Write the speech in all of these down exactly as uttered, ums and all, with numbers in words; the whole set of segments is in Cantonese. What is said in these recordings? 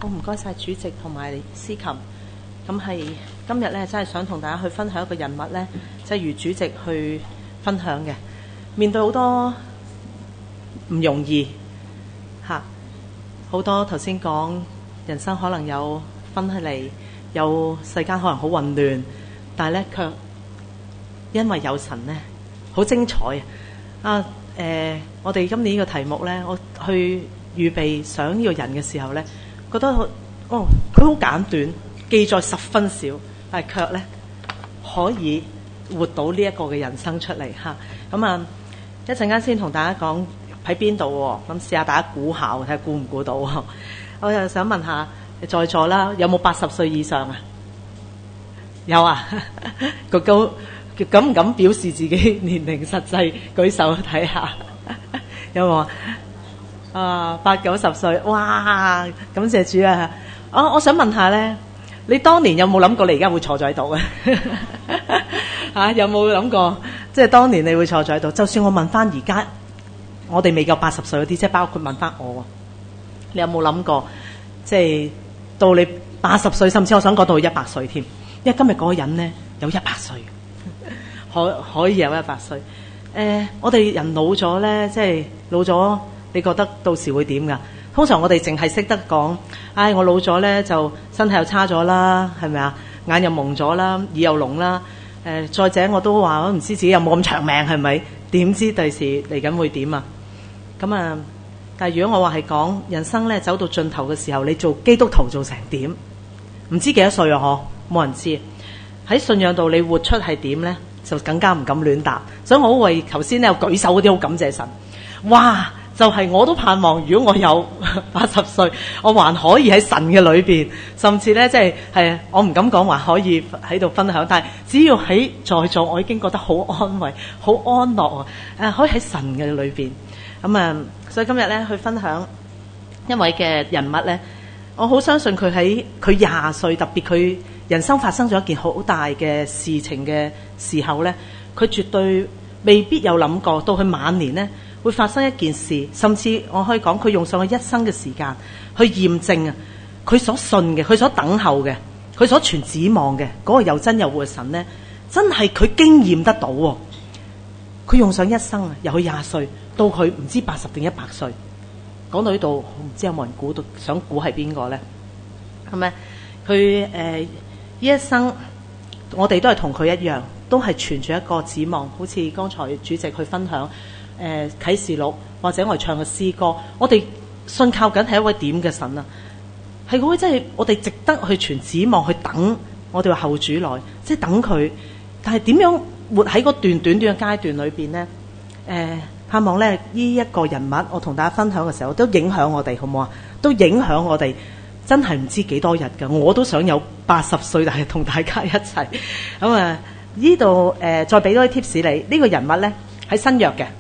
好，唔該晒主席同埋司琴。咁係今日咧，真係想同大家去分享一個人物咧，即係如主席去分享嘅。面對好多唔容易嚇，好多頭先講人生可能有分起嚟，有世間可能好混亂，但係咧卻因為有神咧，好精彩啊！誒、呃，我哋今年呢個題目咧，我去預備想呢個人嘅時候咧，覺得哦，佢好簡短，記載十分少，但係卻咧可以活到呢一個嘅人生出嚟嚇。咁啊，一陣間先同大家講喺邊度喎，咁試下大家估下，睇下估唔估到。我又想問下在座啦，有冇八十歲以上啊？有啊，個高敢唔敢表示自己年齡實際？舉手睇下，有冇啊？啊，八九十歲，哇！感謝主啊！我我想問下咧，你當年有冇諗過你而家會坐在度啊？嚇，有冇諗過？即係當年你會坐在度？就算我問翻而家，我哋未夠八十歲嗰啲，即係包括問翻我，你有冇諗過？即係到你八十歲，甚至我想講到一百歲添，因為今日嗰個人咧有一百歲，可可以有一百歲。誒、呃，我哋人老咗咧，即係老咗。你覺得到時會點㗎？通常我哋淨係識得講，唉，我老咗咧就身體又差咗啦，係咪啊？眼又矇咗啦，耳又聾啦。誒、呃，再者我都話，我唔知自己有冇咁長命，係咪？點知第時嚟緊會點啊？咁啊，但係如果我話係講人生咧走到盡頭嘅時候，你做基督徒做成點？唔知幾多歲啊？嗬，冇人知。喺信仰度你活出係點咧，就更加唔敢亂答。所以我好為頭先咧有舉手嗰啲好感謝神。哇！就係、是、我都盼望，如果我有八十歲，我還可以喺神嘅裏邊，甚至咧即係係我唔敢講話可以喺度分享，但係只要喺在，在座，我已經覺得好安慰、好安樂啊！誒，可以喺神嘅裏邊咁啊，所以今日咧去分享一位嘅人物咧，我好相信佢喺佢廿歲，特別佢人生發生咗一件好大嘅事情嘅時候咧，佢絕對未必有諗過到佢晚年咧會發生一件事，甚至我可以講佢用上佢一生嘅時間去驗證啊，佢所信嘅，佢所等候嘅，佢所存指望嘅嗰個又真又活嘅神呢，真係佢經驗得到喎。佢用上一生啊，由佢廿歲到佢唔知八十定一百歲。講到呢度，唔知有冇人估到，想估係邊個呢？係咪？佢誒呢一生，我哋都係同佢一樣，都係存住一個指望，好似剛才主席去分享。誒、呃、啟示錄或者我哋唱嘅詩歌，我哋信靠緊係一位點嘅神啊？係嗰位真係我哋值得去全指望去等我哋話後主來，即係等佢。但係點樣活喺嗰段短短嘅階段裏邊呢？誒、呃、盼望咧呢一個人物，我同大家分享嘅時候都影響我哋，好唔好啊？都影響我哋，真係唔知幾多日㗎。我都想有八十歲，但係同大家一齊咁啊！呢度誒再俾多啲 tips 你，呢、這個人物咧喺新約嘅。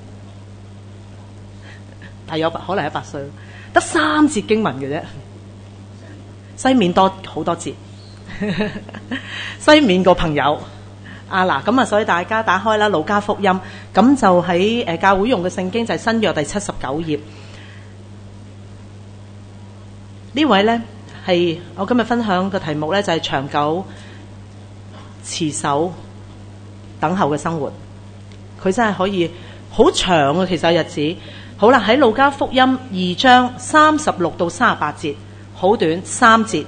係有可能一百歲，得三節經文嘅啫。西面多好多節，西面個朋友啊嗱，咁啊，所以大家打開啦《路加福音》，咁就喺誒教會用嘅聖經就係新約第七十九頁。呢位咧係我今日分享嘅題目咧，就係長久持守等候嘅生活。佢真係可以好長啊，其實日子。好啦，喺路加福音二章三十六到三十八節，好短三節，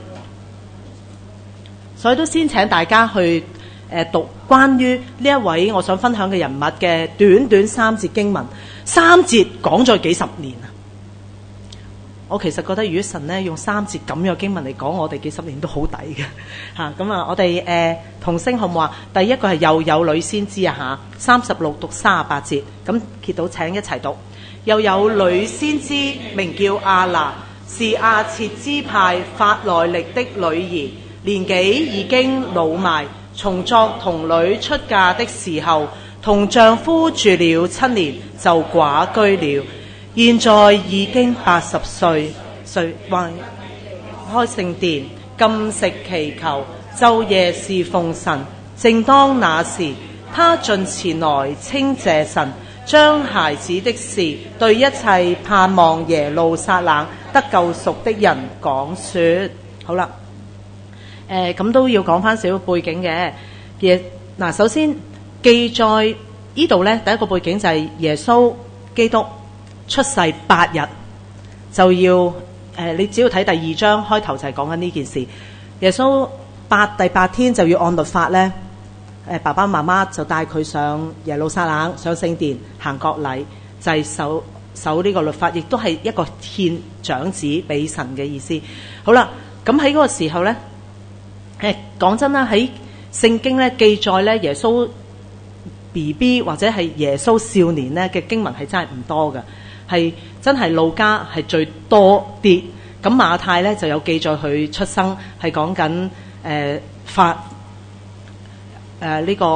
所以都先請大家去誒、呃、讀關於呢一位我想分享嘅人物嘅短短三節經文，三節講咗幾十年啊！我其實覺得如果神咧用三節咁樣經文嚟講，我哋幾十年都好抵嘅嚇。咁啊，我哋誒、呃、同聲好唔好啊？第一個係又有女先知啊嚇，三十六讀三十八節，咁揭到請一齊讀。又有女先知名叫亞拿，是亞設支派法內力的女兒，年紀已經老邁，從作童女出嫁的時候，同丈夫住了七年，就寡居了。現在已經八十歲，遂還開聖殿，禁食祈求，晝夜侍奉神。正當那時，她進前來稱謝神。 將孩子的事對一切盼望耶路撒冷得救贖的人講說。好啦，誒咁都要講翻少少背景嘅嘢。嗱，首先記載呢度咧，第一個背景就係耶穌基督出世八日就要誒、呃，你只要睇第二章開頭就係講緊呢件事。耶穌八第八天就要按律法咧，誒爸爸媽媽就帶佢上耶路撒冷上聖殿行國禮，就係、是、守守呢個律法，亦都係一個獻長子俾神嘅意思。好啦。咁喺嗰個時候咧，誒講真啦，喺聖經咧記載咧耶穌 B B 或者係耶穌少年咧嘅經文係真係唔多嘅，係真係路加係最多啲。咁馬太咧就有記載佢出生，係講緊誒法誒呢個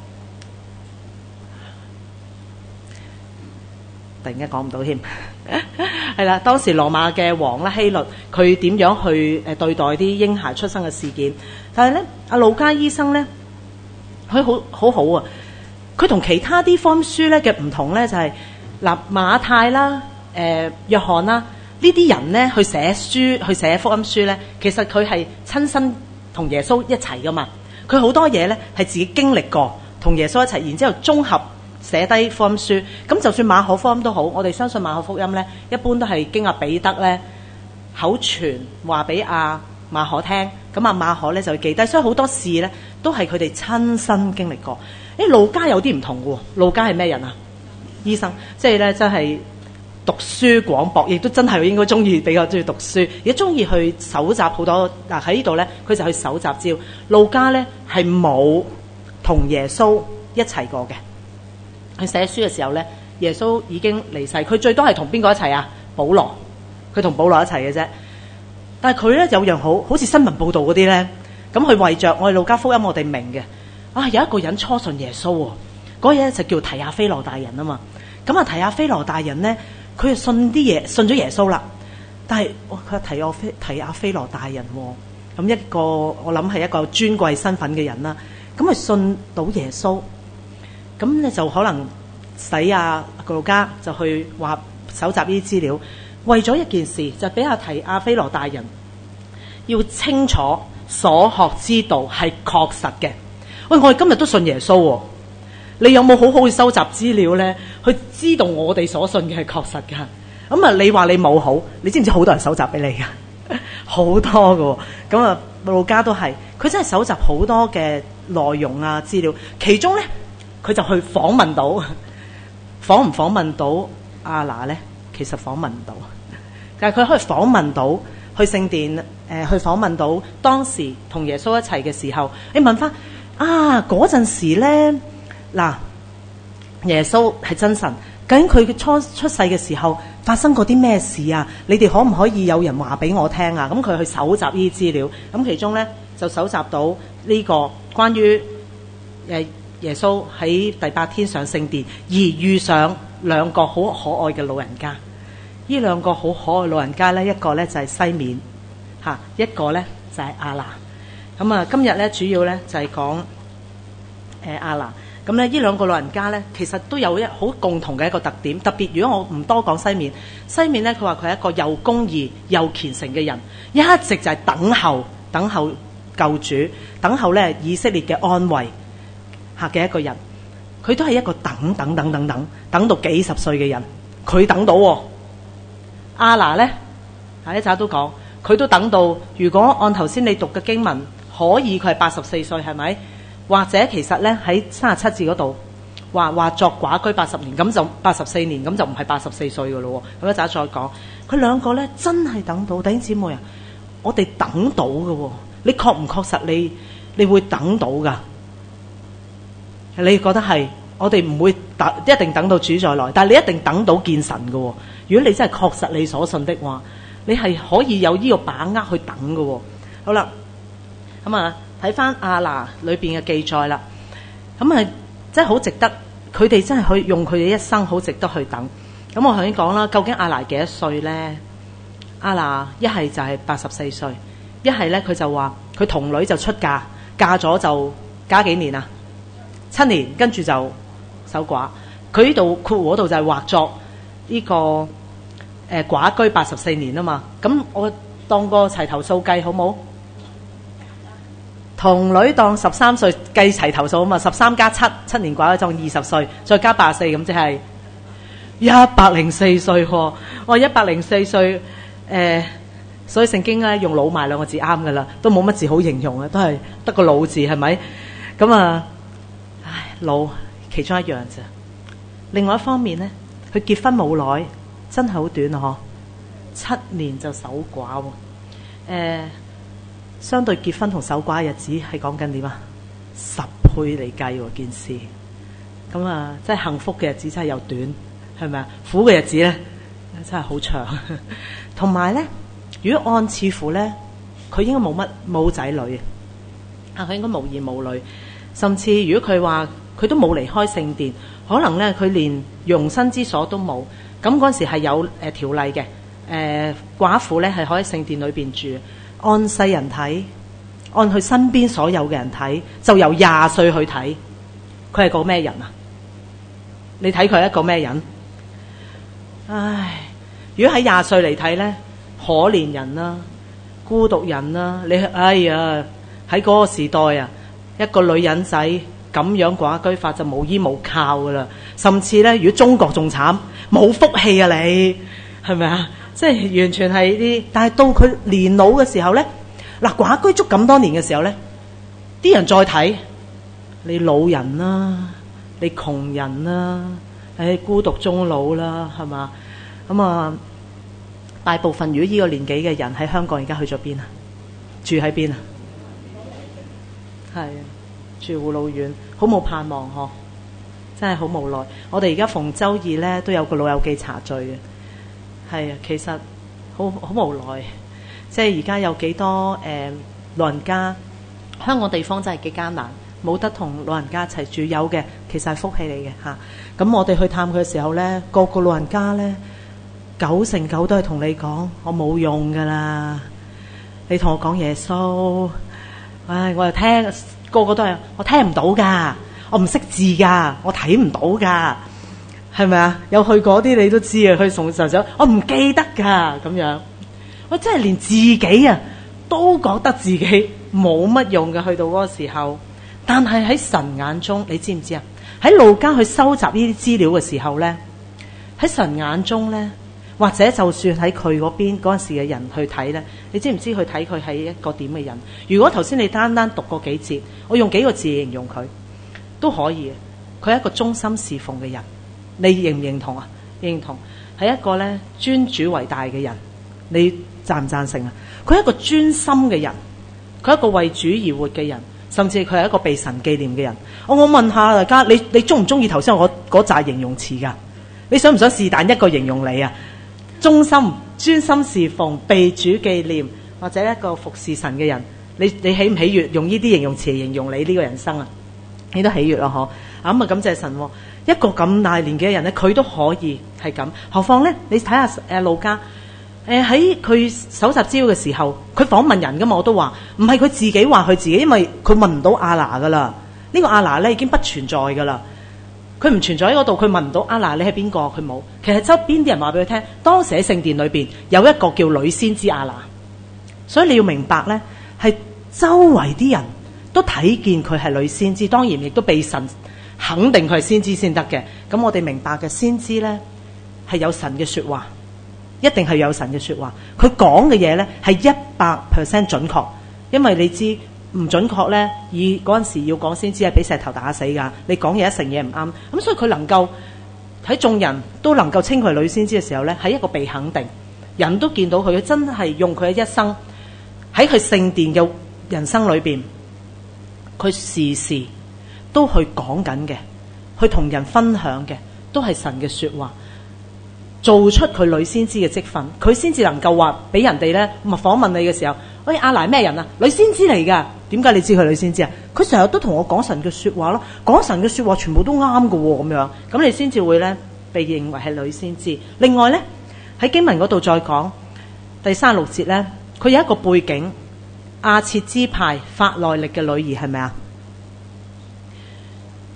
突然間講唔到添。係啦，當時羅馬嘅王啦希律，佢點樣去誒對待啲嬰孩出生嘅事件？但係咧，阿路加醫生咧，佢好好好啊！佢同其他啲福音書咧嘅唔同咧，就係、是、嗱馬太啦、誒、呃、約翰啦呢啲人咧去寫書、去寫福音書咧，其實佢係親身同耶穌一齊噶嘛。佢好多嘢咧係自己經歷過，同耶穌一齊，然之後綜合寫低福音書。咁就算馬可福音都好，我哋相信馬可福音咧，一般都係經阿彼得咧口傳話俾阿馬可聽，咁阿馬可咧就記低，所以好多事咧都係佢哋親身經歷過。誒路加有啲唔同嘅喎，路加係咩人啊？醫生，即係咧真係讀書廣博，亦都真係應該中意比較中意讀書，亦中意去搜集好多。嗱喺呢度咧，佢就去搜集資料。路加咧係冇同耶穌一齊過嘅。佢寫書嘅時候咧，耶穌已經離世，佢最多係同邊個一齊啊？保羅，佢同保羅一齊嘅啫。但係佢咧有樣好好似新聞報導嗰啲咧，咁佢為着我哋路加福音我哋明嘅啊，有一個人初信耶穌喎，嗰嘢就叫提亞非羅大人啊嘛。咁啊提亞非羅大人咧，佢就信啲嘢，信咗耶穌啦。但係哇，佢提亞非提亞非羅大人喎，咁一個我諗係一個尊貴身份嘅人啦。咁佢信到耶穌。咁咧就可能使阿路加就去話搜集呢啲資料，為咗一件事，就俾阿提亞非羅大人要清楚所學之道係確實嘅。喂，我哋今日都信耶穌喎，你有冇好好去收集資料咧？去知道我哋所信嘅係確實㗎。咁啊，你話你冇好，你知唔知好多人搜集俾你㗎？好多㗎。咁啊，路加都係，佢真係搜集好多嘅內容啊資料，其中咧。佢就去訪問到，訪唔訪問到亞拿咧？其實訪問唔到，但係佢可以訪問到去聖殿，誒、呃、去訪問到當時同耶穌一齊嘅時候。你問翻啊，嗰陣時咧，嗱，耶穌係真神，究竟佢初出世嘅時候發生過啲咩事啊？你哋可唔可以有人話俾我聽啊？咁佢去搜集呢啲資料，咁其中咧就搜集到呢個關於誒。呃耶穌喺第八天上聖殿，而遇上兩個好可愛嘅老人家。呢兩個好可愛的老人家咧，一個咧就係西面，嚇，一個咧就係亞拿。咁啊，今日咧主要咧就係講誒亞拿。咁咧呢兩個老人家咧，其實都有一好共同嘅一個特點。特別如果我唔多講西面，西面咧佢話佢係一個又公義又虔誠嘅人，一直就係等候等候救主，等候咧以色列嘅安慰。嘅一個人，佢都係一個等等等等等等到幾十歲嘅人，佢等到喎。亞拿咧，下一集都講，佢都等到。如果按頭先你讀嘅經文，可以佢係八十四歲，係咪？或者其實咧喺三十七字嗰度話話作寡居八十年，咁就八十四年，咁就唔係八十四歲噶咯。咁一陣再講，佢兩個咧真係等到。弟兄姊妹啊，我哋等到嘅，你確唔確實你你會等到噶？你覺得係？我哋唔會等，一定等到主再來，但係你一定等到見神嘅。如果你真係確實你所信的話，你係可以有呢個把握去等嘅。好啦，咁啊睇翻亞拿裏邊嘅記載啦，咁啊真係好值得，佢哋真係可以用佢哋一生好值得去等。咁我頭先講啦，究竟亞拿幾多歲咧？亞拿一係就係八十四歲，一係咧佢就話佢童女就出嫁，嫁咗就嫁幾年啊？七年，跟住就守寡。 佢呢度括弧嗰度就係畫作呢、這個誒、呃、寡居八十四年啊嘛。咁我當個齊頭數計好冇？童女當十三歲計齊頭數啊嘛，十三加七，七年寡居當二十歲，再加八十四，咁即係一百零四歲喎。我一百零四歲誒，所以聖經咧用老邁兩個字啱噶啦，都冇乜字好形容嘅，都係得個老字係咪？咁啊，唉，老其中一樣啫。另外一方面咧，佢結婚冇耐，真係好短啊！嗬，七年就守寡喎。誒、呃。相對結婚同守寡嘅日子係講緊點啊？十倍嚟計喎件事，咁啊，即係幸福嘅日子真係又短，係咪啊？苦嘅日子咧真係好長。同埋咧，如果按似乎咧，佢應該冇乜冇仔女啊，佢應該無兒無女，甚至如果佢話佢都冇離開聖殿，可能咧佢連容身之所都冇。咁嗰陣時係有誒、呃、條例嘅，誒、呃、寡婦咧係可以喺聖殿裏邊住。按世人睇，按佢身邊所有嘅人睇，就由廿歲去睇，佢係個咩人啊？你睇佢係一個咩人？唉，如果喺廿歲嚟睇咧，可憐人啦、啊，孤獨人啦、啊，你哎呀喺嗰個時代啊，一個女人仔咁樣寡居法就無依無靠噶啦，甚至咧，如果中國仲慘，冇福氣啊你，係咪啊？即係完全係啲，但係到佢年老嘅時候咧，嗱寡居足咁多年嘅時候咧，啲人再睇你老人啦、啊，你窮人啦、啊，唉孤獨終老啦，係嘛？咁啊，大部分如果呢個年紀嘅人喺香港而家去咗邊啊？住喺邊啊？係啊，住護老院，好冇盼望嗬，真係好無奈。我哋而家逢周二咧都有個老友記茶聚嘅。係啊，其實好好無奈，即係而家有幾多誒、呃、老人家，香港地方真係幾艱難，冇得同老人家一齊住。有嘅其實係福氣嚟嘅嚇。咁、啊、我哋去探佢嘅時候咧，個個老人家咧九成九都係同你講，我冇用噶啦。你同我講耶穌，唉，我又聽，個個都係我聽唔到噶，我唔識字噶，我睇唔到噶。係咪啊？有去嗰啲你都知啊，去送神手，我唔記得噶咁樣。我真係連自己啊都覺得自己冇乜用嘅，去到嗰個時候。但係喺神眼中，你知唔知啊？喺路加去收集呢啲資料嘅時候咧，喺神眼中咧，或者就算喺佢嗰邊嗰陣時嘅人去睇咧，你知唔知佢睇佢係一個點嘅人？如果頭先你單單讀過幾節，我用幾個字形容佢都可以。佢係一個忠心侍奉嘅人。你認唔認同啊？認同，係一個咧尊主為大嘅人，你贊唔贊成啊？佢係一個專心嘅人，佢係一個為主而活嘅人，甚至佢係一個被神紀念嘅人。我我問下大家，你你中唔中意頭先我嗰紮形容詞噶？你想唔想是但一個形容你啊？忠心、專心侍奉、被主紀念，或者一個服侍神嘅人，你你喜唔喜悅用呢啲形容詞形容你呢個人生啊？你都喜悅咯，嗬？咁啊，感謝神喎。一個咁大年紀嘅人咧，佢都可以係咁，何況咧？你睇下誒路加，誒喺佢搜集資料嘅時候，佢訪問人噶嘛，我都話唔係佢自己話佢自己，因為佢問唔到亞拿噶啦，呢個亞拿咧已經不存在噶啦，佢唔存在喺嗰度，佢問唔到亞拿你係邊個，佢冇。其實周邊啲人話俾佢聽，當時喺聖殿裏邊有一個叫女先知亞拿，所以你要明白咧，係周圍啲人都睇見佢係女先知，當然亦都被神肯定佢係先知先得嘅。咁我哋明白嘅先知咧係有神嘅說話，一定係有神嘅說話。佢講嘅嘢咧係一百 percent 準確，因為你知唔準確咧，以嗰陣時要講先知係俾石頭打死噶。你講嘢一成嘢唔啱，咁所以佢能夠喺眾人都能夠稱佢係女先知嘅時候咧，係一個被肯定，人都見到佢真係用佢嘅一生喺佢聖殿嘅人生裏邊，佢時時都去講緊嘅，去同人分享嘅，都係神嘅說話，做出佢女先知嘅職分，佢先至能夠話俾人哋咧，咪訪問你嘅時候，喂，亞拿咩人啊？女先知嚟噶，點解你知佢女先知啊？佢成日都同我講神嘅說話咯，講神嘅說話全部都啱噶喎，咁樣，咁你先至會咧被認為係女先知。另外咧喺經文嗰度再講第三十六節咧，佢有一個背景，亞設支派法內力嘅女兒係咪啊？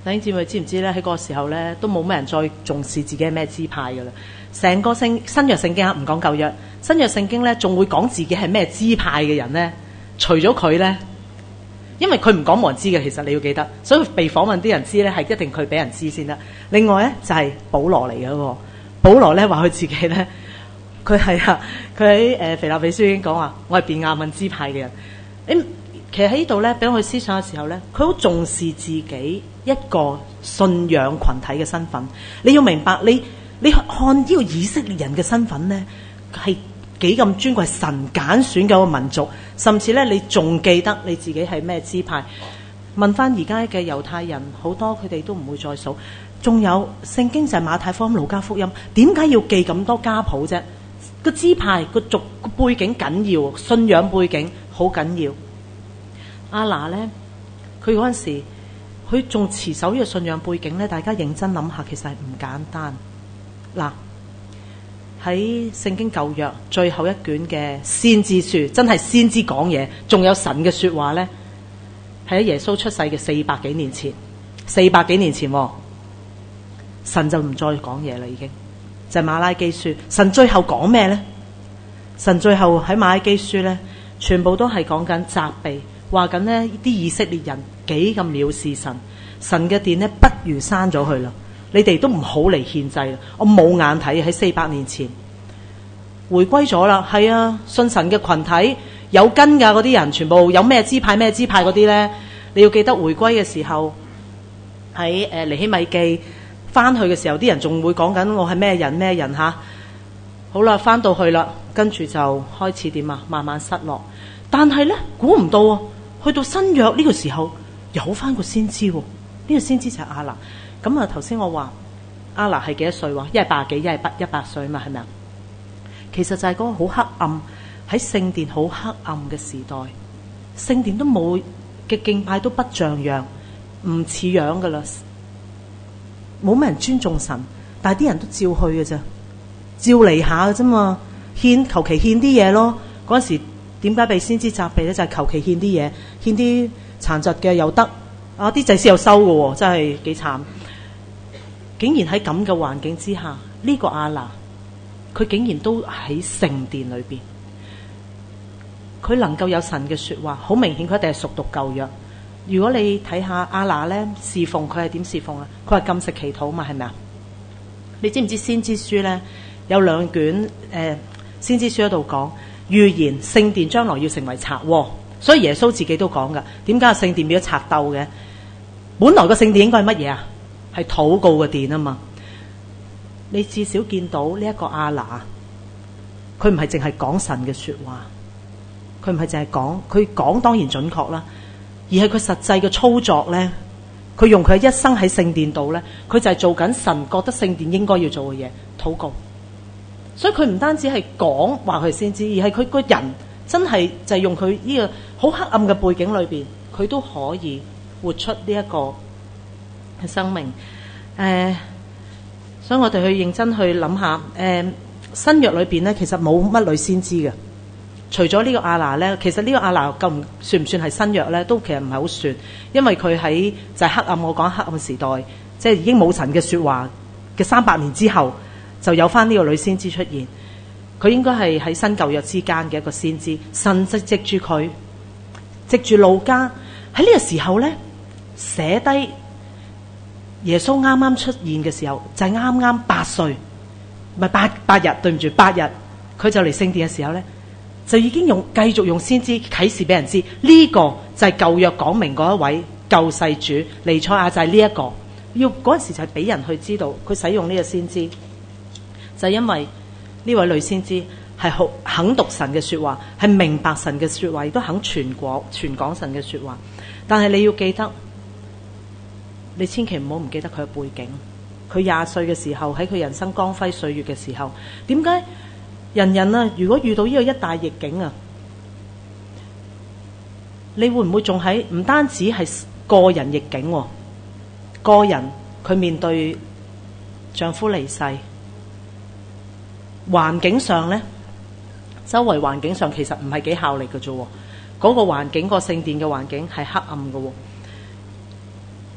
弟兄姊妹知唔知咧？喺嗰個時候咧，都冇咩人再重視自己係咩支派噶啦。成個聖新約聖經啊，唔講舊約，新約聖經咧仲會講自己係咩支派嘅人咧？除咗佢咧，因為佢唔講冇人知嘅，其實你要記得，所以被訪問啲人知咧，係一定佢俾人知先得。另外咧就係、是、保羅嚟嘅喎，保羅咧話佢自己咧，佢係啊，佢喺誒腓立比書已經講話，我係便雅憫支派嘅人。誒，其實喺呢度咧，俾我去思想嘅時候咧，佢好重視自己一個信仰群體嘅身份。你要明白，你你看呢個以色列人嘅身份咧，係幾咁尊貴，神揀選嘅一個民族，甚至咧你仲記得你自己係咩支派？問翻而家嘅猶太人，好多佢哋都唔會再數。仲有聖經就係馬太福音、路加福音，點解要記咁多家譜啫？個支派個族個背景緊要，信仰背景好緊要。亞拿咧，佢嗰陣時，佢仲持守呢個信仰背景咧，大家認真諗下，其實係唔簡單。嗱，喺聖經舊約最後一卷嘅先知書，真係先知講嘢，仲有神嘅說話咧，係喺耶穌出世嘅四百幾年前，四百幾年前，神就唔再講嘢啦，已經就係馬拉基書。神最後講咩咧？神最後喺馬拉基書咧，全部都係講緊責備。話緊呢啲以色列人幾咁藐視神，神嘅殿呢不如閂咗佢啦，你哋都唔好嚟獻祭啦。我冇眼睇，喺四百年前回歸咗啦。係啊，信神嘅群體有根噶，嗰啲人全部有咩支派咩支派嗰啲呢？你要記得回歸嘅時候喺誒尼希米記翻去嘅時候，啲人仲會講緊我係咩人咩人吓。好啦，翻到去啦，跟住就開始點啊，慢慢失落。但係呢，估唔到啊！去到新約呢個時候，有翻個先知喎。呢、這個先知就係亞拿。咁啊，頭先我話亞拿係幾多歲？一係八十幾，一係一百歲嘛，係咪啊？其實就係嗰個好黑暗，喺聖殿好黑暗嘅時代，聖殿都冇嘅敬拜都不像樣，唔似樣噶啦，冇乜人尊重神，但係啲人都照去嘅啫，照嚟下嘅啫嘛，獻求其獻啲嘢咯。嗰陣時。點解被先知責備咧？就係求其獻啲嘢，獻啲殘疾嘅又得，啊啲祭司又收嘅喎，真係幾慘。竟然喺咁嘅環境之下，呢個亞拿佢竟然都喺聖殿裏邊，佢能夠有神嘅說話，好明顯佢一定係熟讀舊約。如果你睇下亞拿咧侍奉，佢係點侍奉啊？佢係禁食祈禱嘛，係咪啊？你知唔知先知書咧有兩卷誒、呃、先知書喺度講？預言聖殿將來要成為賊窩，所以耶穌自己都講噶。點解聖殿變咗賊竇嘅？本來個聖殿應該係乜嘢啊？係禱告嘅殿啊嘛。你至少見到呢一個亞拿，佢唔係淨係講神嘅說話，佢唔係淨係講，佢講當然準確啦，而係佢實際嘅操作咧，佢用佢一生喺聖殿度咧，佢就係做緊神覺得聖殿應該要做嘅嘢，禱告。所以佢唔單止係講話佢先知，而係佢個人真係就係用佢呢個好黑暗嘅背景裏邊，佢都可以活出呢一個嘅生命。誒、呃，所以我哋去認真去諗下，誒、呃、新約裏邊咧，其實冇乜女先知嘅，除咗呢個亞拿咧，其實呢個亞拿夠唔算唔算係新約咧？都其實唔係好算，因為佢喺就係黑暗，我講黑暗時代，即係已經冇神嘅說話嘅三百年之後。就有翻呢個女先知出現，佢應該係喺新舊約之間嘅一個先知。神就藉住佢，藉住路加喺呢個時候咧，寫低耶穌啱啱出現嘅時候，就係啱啱八歲，唔係八八日，對唔住八日，佢就嚟聖殿嘅時候咧，就已經用繼續用先知啟示俾人知，呢、這個就係舊約講明嗰一位救世主彌賽亞，就係呢一個。要嗰陣時就係俾人去知道，佢使用呢個先知。就係因為呢位女先知係好肯讀神嘅說話，係明白神嘅說話，亦都肯傳廣傳講神嘅說話。但係你要記得，你千祈唔好唔記得佢嘅背景。佢廿歲嘅時候，喺佢人生光輝歲月嘅時候，點解人人啊，如果遇到呢個一大逆境啊，你會唔會仲喺唔單止係個人逆境，啊，個人佢面對丈夫離世。環境上咧，周圍環境上其實唔係幾效力嘅啫。嗰個環境，個聖殿嘅環境係黑暗嘅。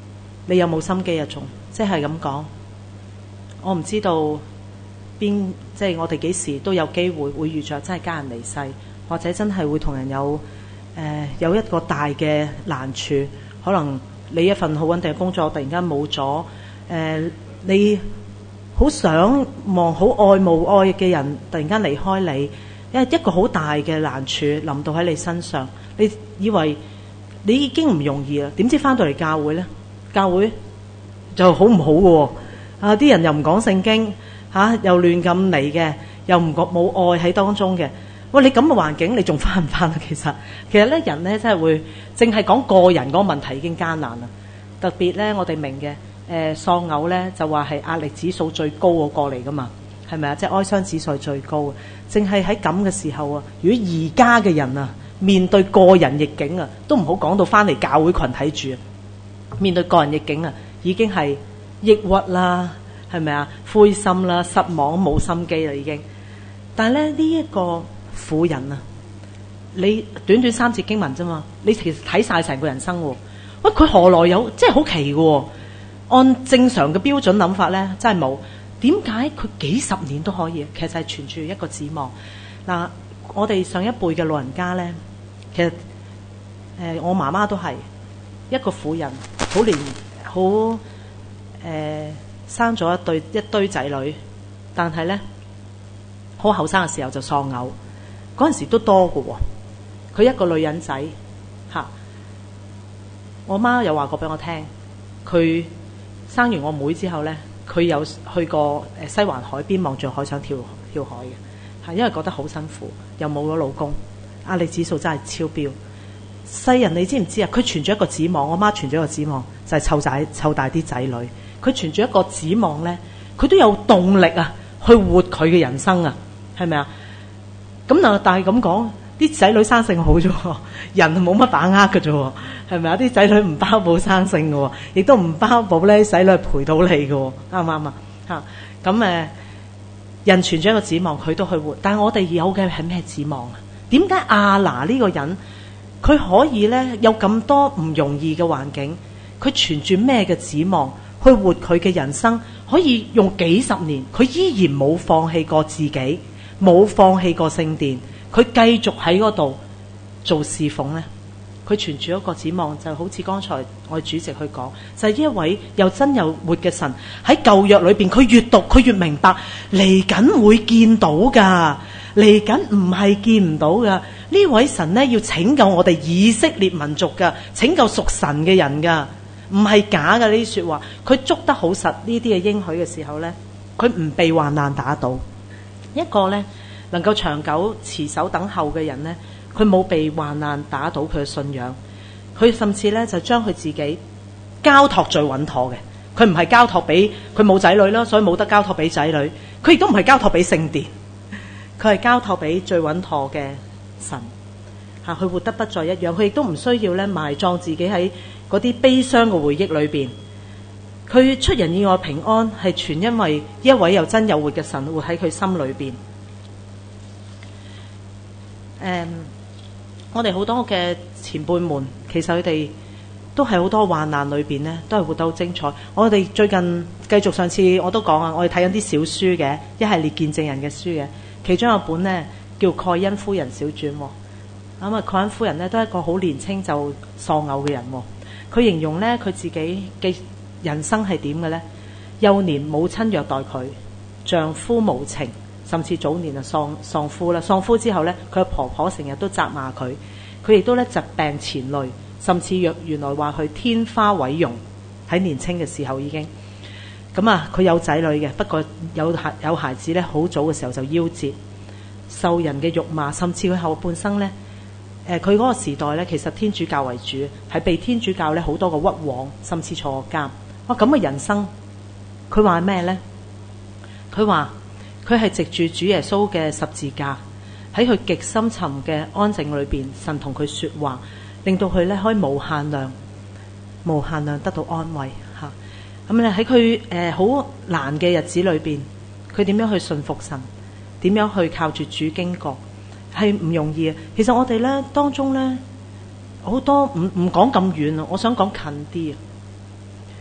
你有冇心機啊？仲即係咁講，我唔知道邊即係我哋幾時都有機會會遇着真係家人離世，或者真係會同人有誒、呃、有一個大嘅難處，可能你一份好穩定嘅工作突然間冇咗，誒你好想望好愛慕愛嘅人突然間離開你，因為一個好大嘅難處臨到喺你身上，你以為你已經唔容易啦，點知翻到嚟教會呢？教會就好唔好嘅喎，啊啲人又唔講聖經，嚇、啊、又亂咁嚟嘅，又唔覺冇愛喺當中嘅。喂，你咁嘅環境，你仲翻唔翻啊？其實其實咧，人咧真係會淨係講個人嗰個問題已經艱難啦。特別咧，我哋明嘅誒喪偶咧，就話係壓力指數最高嗰個嚟噶嘛，係咪啊？即係哀傷指數最高啊！淨係喺咁嘅時候啊，如果而家嘅人啊，面對個人逆境啊，都唔好講到翻嚟教會群體住，面對個人逆境啊，已經係抑鬱啦，係咪啊？灰心啦，失望，冇心機啦已經。但係咧呢一個婦人啊，你短短三節經文啫嘛，你其實睇晒成個人生喎。喂，佢何來有？即係好奇嘅喎。按正常嘅標準諗法咧，真係冇。點解佢幾十年都可以？其實係存住一個指望。嗱，我哋上一輩嘅老人家咧，其實誒、呃、我媽媽都係一個婦人，好年好誒生咗一對一堆仔女，但係咧好後生嘅時候就喪偶。嗰陣時都多嘅喎，佢一個女人仔嚇。我媽又話過俾我聽，佢生完我妹之後呢，佢有去過誒西環海邊望住海想跳跳海嘅，係因為覺得好辛苦，又冇咗老公，壓力指數真係超標。世人你知唔知啊？佢存住一個指望，我媽存住一個指望，就係湊仔湊大啲仔女。佢存住一個指望呢，佢都有動力啊，去活佢嘅人生啊，係咪啊？咁啊，但係咁講，啲仔女生性好啫，人冇乜把握嘅啫，係咪啊？啲仔女唔包保生性嘅，亦都唔包保咧仔女陪到你嘅，啱唔啱啊？嚇，咁誒，人存住一個指望，佢都去活。但係我哋有嘅係咩指望啊？點解亞拿呢個人佢可以咧有咁多唔容易嘅環境，佢存住咩嘅指望去活佢嘅人生？可以用幾十年，佢依然冇放棄過自己。冇放棄過聖殿，佢繼續喺嗰度做侍奉呢。佢存住一個指望，就好似剛才我哋主席去講，就係呢一位又真又活嘅神喺舊約裏邊，佢越讀佢越明白嚟緊會見到噶，嚟緊唔係見唔到噶。呢位神呢，要拯救我哋以色列民族噶，拯救屬神嘅人噶，唔係假嘅呢啲說話。佢捉得好實呢啲嘅應許嘅時候呢，佢唔被患難打倒。一個咧能夠長久持守等候嘅人呢，佢冇被患難打倒佢嘅信仰，佢甚至咧就將佢自己交託最穩妥嘅。佢唔係交託俾佢冇仔女啦，所以冇得交託俾仔女。佢亦都唔係交託俾聖殿，佢係交託俾最穩妥嘅神嚇。佢活得不再一樣，佢亦都唔需要咧埋葬自己喺嗰啲悲傷嘅回憶裏邊。佢出人意外平安，係全因為一位又真又活嘅神活喺佢心裏邊。誒、um，我哋好多嘅前輩們，其實佢哋都係好多患難裏邊呢，都係活得好精彩。我哋最近繼續上次我都講啊，我哋睇緊啲小書嘅一系列見證人嘅書嘅，其中有本呢叫《蓋恩夫人小傳》。咁啊，蓋恩夫人呢都係一個好年輕就喪偶嘅人。佢形容呢，佢自己嘅人生係點嘅呢？幼年母親虐待佢，丈夫無情，甚至早年啊喪喪夫啦。喪夫之後呢，佢嘅婆婆成日都責罵佢，佢亦都咧疾病纏累，甚至若原來話佢天花毀容，喺年青嘅時候已經咁啊。佢有仔女嘅，不過有孩有孩子咧，好早嘅時候就夭折，受人嘅辱罵，甚至佢後半生呢，誒佢嗰個時代呢，其實天主教為主，係被天主教咧好多個屈枉，甚至坐監。哇！咁嘅人生，佢話咩呢？佢話佢係藉住主耶穌嘅十字架，喺佢極深沉嘅安靜裏邊，神同佢說話，令到佢咧可以無限量、無限量得到安慰嚇。咁咧喺佢誒好難嘅日子裏邊，佢點樣去信服神？點樣去靠住主經過？係唔容易啊！其實我哋咧當中咧好多唔唔講咁遠啊，我想講近啲啊。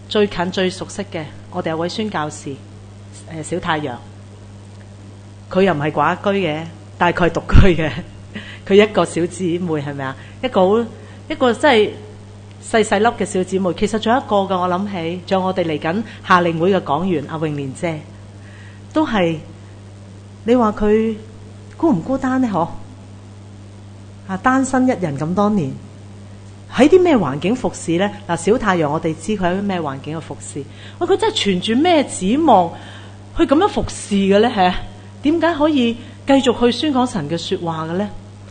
最近最熟悉嘅，我哋有位宣教士，誒小太陽，佢又唔係寡居嘅，但係佢係獨居嘅，佢一個小姊妹係咪啊？一個好一個真係細細粒嘅小姊妹。其實仲有一個嘅，我諗起仲有我哋嚟緊夏令會嘅講員阿詠蓮姐，都係你話佢孤唔孤單呢？嗬，啊單身一人咁多年。喺啲咩環境服侍呢？嗱，小太陽我哋知佢喺咩環境嘅服侍。喂，佢真係存住咩指望去咁樣服侍嘅呢？係點解可以繼續去宣講神嘅說話嘅呢？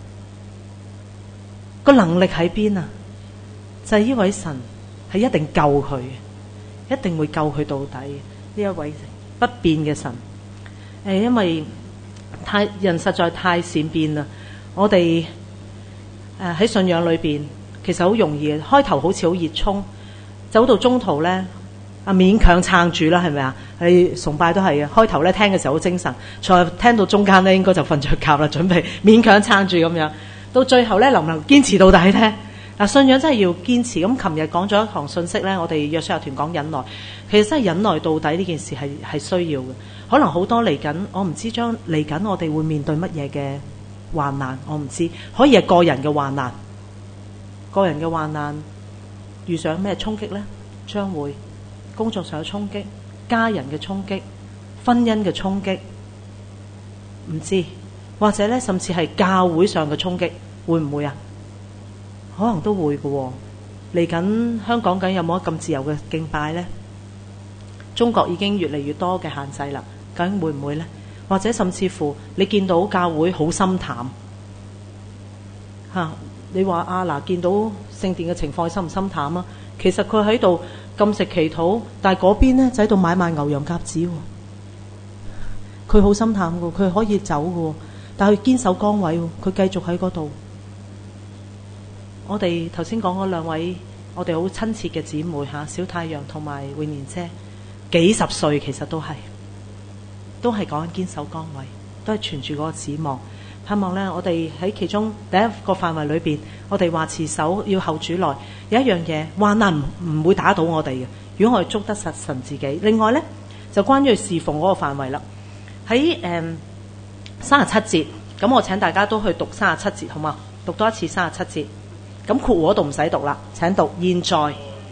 個能力喺邊啊？就係呢位神係一定救佢，一定會救佢到底。呢一位不變嘅神，誒，因為太人實在太善變啦。我哋誒喺信仰裏邊。其實好容易嘅，開頭好似好熱衷，走到中途咧，啊勉強撐住啦，係咪啊？係崇拜都係嘅，開頭咧聽嘅時候好精神，再聽到中間咧應該就瞓着覺啦，準備勉強撐住咁樣，到最後咧能唔能堅持到底咧？嗱，信仰真係要堅持。咁琴日講咗一堂信息咧，我哋約書亞團講忍耐，其實真係忍耐到底呢件事係係需要嘅。可能好多嚟緊，我唔知將嚟緊我哋會面對乜嘢嘅患難，我唔知，可以係個人嘅患難。個人嘅患難遇上咩衝擊呢？將會工作上嘅衝擊、家人嘅衝擊、婚姻嘅衝擊，唔知，或者咧甚至係教會上嘅衝擊，會唔會啊？可能都會嘅喎。嚟緊香港緊有冇咁自由嘅敬拜呢？中國已經越嚟越多嘅限制啦，究竟會唔會呢？或者甚至乎你見到教會好心淡嚇。你話阿娜見到聖殿嘅情況心唔心淡啊？其實佢喺度禁食祈禱，但係嗰邊呢就喺度買賣牛羊鴿子喎。佢好心淡嘅，佢可以走嘅，但係佢堅守崗位，佢繼續喺嗰度。我哋頭先講嗰兩位，我哋好親切嘅姊妹嚇，小太陽同埋詠蓮姐，幾十歲其實都係，都係講緊堅守崗位，都係存住嗰個指望。盼望咧，我哋喺其中第一個範圍裏邊，我哋話持守要後主來，有一樣嘢患難唔唔會打倒我哋嘅。如果我哋捉得實神自己，另外咧就關於侍奉嗰個範圍啦。喺誒三十七節，咁我請大家都去讀三十七節，好嘛？讀多一次三十七節。咁括弧嗰度唔使讀啦，請讀現在。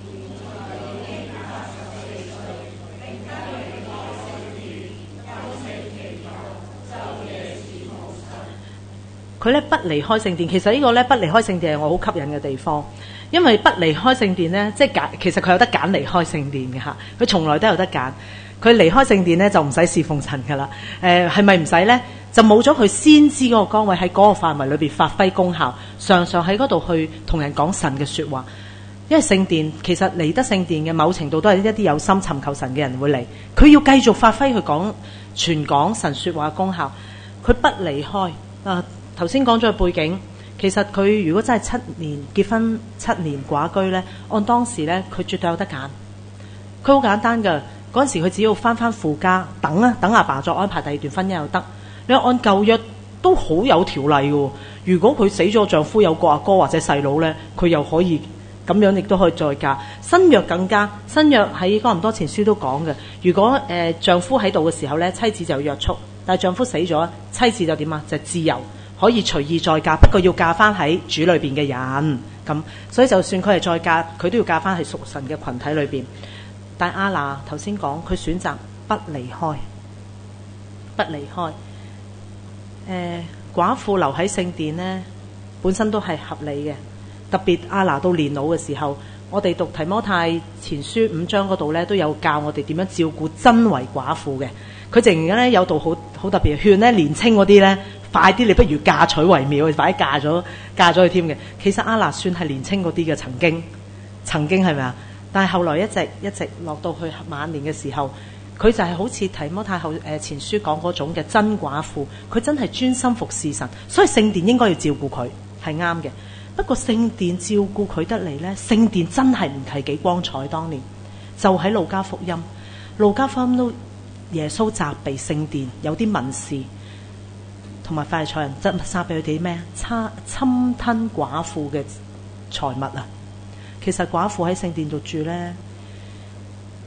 佢咧不離開聖殿，其實呢個咧不離開聖殿係我好吸引嘅地方，因為不離開聖殿咧，即係揀，其實佢有得揀離開聖殿嘅嚇，佢從來都有得揀。佢離開聖殿咧就唔使侍奉神噶啦，誒係咪唔使咧？就冇咗佢先知嗰個崗位喺嗰個範圍裏邊發揮功效，常常喺嗰度去同人講神嘅説話。因為聖殿其實嚟得聖殿嘅某程度都係一啲有心尋求神嘅人會嚟，佢要繼續發揮佢講傳講神説話嘅功效，佢不離開啊。頭先講咗個背景，其實佢如果真係七年結婚七年寡居呢，按當時呢，佢絕對有得揀。佢好簡單㗎，嗰陣時佢只要翻翻父家等啊，等阿爸再安排第二段婚姻又得。你話按舊約都好有條例㗎，如果佢死咗丈夫有個阿哥或者細佬呢，佢又可以咁樣亦都可以再嫁。新約更加，新約喺哥林多前書都講嘅，如果誒、呃、丈夫喺度嘅時候呢，妻子就約束，但係丈夫死咗，妻子就點啊？就係、自由。可以隨意再嫁，不過要嫁翻喺主裏邊嘅人咁，所以就算佢係再嫁，佢都要嫁翻喺屬神嘅群體裏邊。但亞拿頭先講，佢選擇不離開，不離開。誒、呃、寡婦留喺聖殿呢，本身都係合理嘅。特別亞拿到年老嘅時候，我哋讀提摩太前書五章嗰度呢，都有教我哋點樣照顧真為寡婦嘅。佢淨係咧有道好好特別勸咧年青嗰啲咧，快啲你不如嫁娶為妙，快啲嫁咗嫁咗佢添嘅。其實亞拿算係年青嗰啲嘅，曾經曾經係咪啊？但係後來一直一直落到去晚年嘅時候，佢就係好似提摩太後誒前書講嗰種嘅真寡婦，佢真係專心服侍神，所以聖殿應該要照顧佢係啱嘅。不過聖殿照顧佢得嚟咧，聖殿真係唔係幾光彩。當年就喺路加福音，路加福音都。耶穌責備聖殿有啲文士同埋法利賽人，責責備佢哋咩？差侵吞寡婦嘅財物啊！其實寡婦喺聖殿度住呢，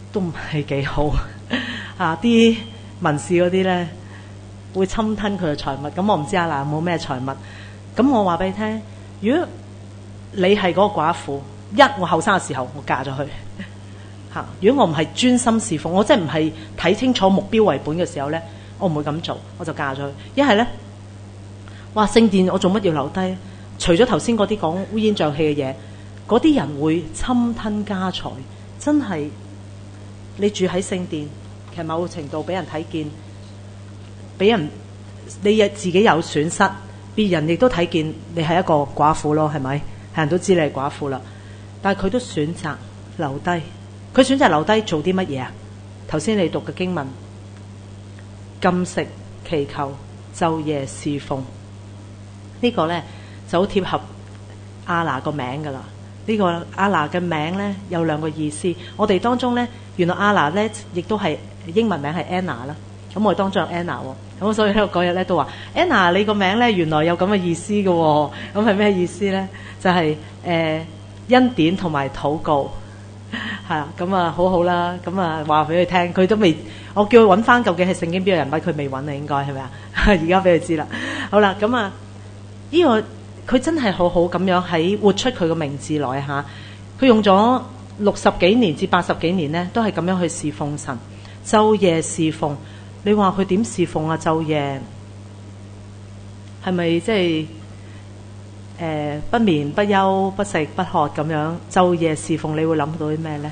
都唔係幾好啊！啲文士嗰啲咧會侵吞佢嘅財物，咁我唔知阿娜有冇咩財物。咁我話俾你聽，如果你係嗰個寡婦，一我後生嘅時候我嫁咗去嚇。如果我唔係專心侍奉，我真係唔係睇清楚目標為本嘅時候咧，我唔會咁做，我就嫁咗去。一係咧，哇聖殿我做乜要留低？除咗頭先嗰啲講烏煙瘴氣嘅嘢，嗰啲人會侵吞家財，真係你住喺聖殿，其實某程度俾人睇見，俾人你亦自己有損失，別人亦都睇見你係一個寡婦咯，係咪？係人都知你係寡婦啦，但係佢都選擇留低。佢選擇留低做啲乜嘢啊？頭先你讀嘅經文，禁食、祈求、晝夜侍奉，呢個呢就好貼合亞拿個名噶啦。呢個亞拿嘅名呢有兩個意思。我哋當中呢，原來亞拿呢亦都係英文名係 Anna 啦。咁我哋當中有 Anna 喎，咁所以喺嗰日呢都話 Anna 你個名呢原來有咁嘅意思嘅喎。咁係咩意思呢？就係、是、誒、呃、恩典同埋禱告係啦。咁啊好好啦。咁啊話俾佢聽，佢都未，我叫佢揾翻究竟係聖經邊個人物，佢未揾啊，應該係咪啊？而家俾佢知啦。好啦，咁啊呢個。佢真係好好咁樣喺活出佢個名字來嚇，佢用咗六十幾年至八十幾年呢，都係咁樣去侍奉神，晝夜侍奉。你話佢點侍奉啊？晝夜係咪即係誒不眠不休不食不喝咁樣晝夜侍奉？你會諗到啲咩呢？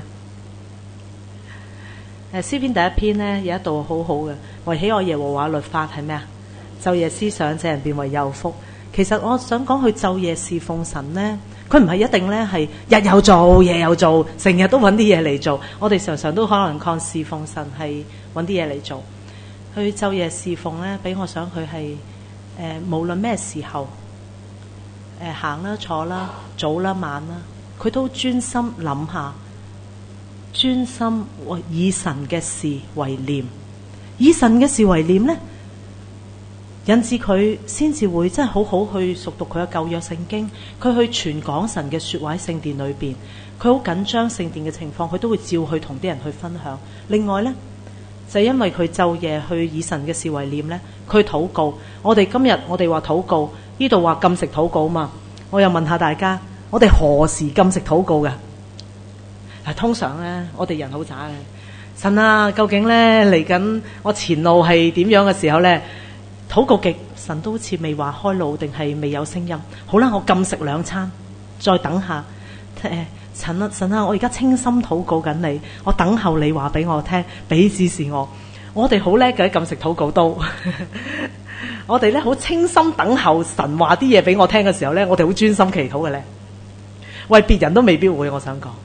誒詩篇第一篇呢，有一度好好嘅，為喜愛耶和華律法係咩啊？晝夜思想，這人便為有福。其實我想講佢晝夜侍奉神呢，佢唔係一定呢係日又做夜又做，成日都揾啲嘢嚟做。我哋常常都可能抗侍奉神係揾啲嘢嚟做。佢晝夜侍奉呢，俾我想佢係誒無論咩時候誒行啦坐啦早啦晚啦，佢都專心諗下，專心以神嘅事為念，以神嘅事為念呢，引致佢先至會真係好好去熟讀佢嘅舊約聖經，佢去傳講神嘅說話喺聖殿裏邊，佢好緊張聖殿嘅情況，佢都會照去同啲人去分享。另外呢，就因為佢晝夜去以神嘅事為念呢，佢禱告。我哋今日我哋話禱告，呢度話禁食禱告嘛，我又問下大家，我哋何時禁食禱告嘅？通常呢，我哋人好渣嘅，神啊，究竟呢嚟緊我前路係點樣嘅時候呢？禱告極，神都好似未話開路，定係未有聲音。好啦，我禁食兩餐，再等下。誒、呃，神啊，神啊，我而家清心禱告緊你，我等候你話俾我聽，俾指示我。我哋好叻嘅禁食禱告都，我哋咧好清心等候神話啲嘢俾我聽嘅時候咧，我哋好專心祈禱嘅咧。為別人都未必會，我想講。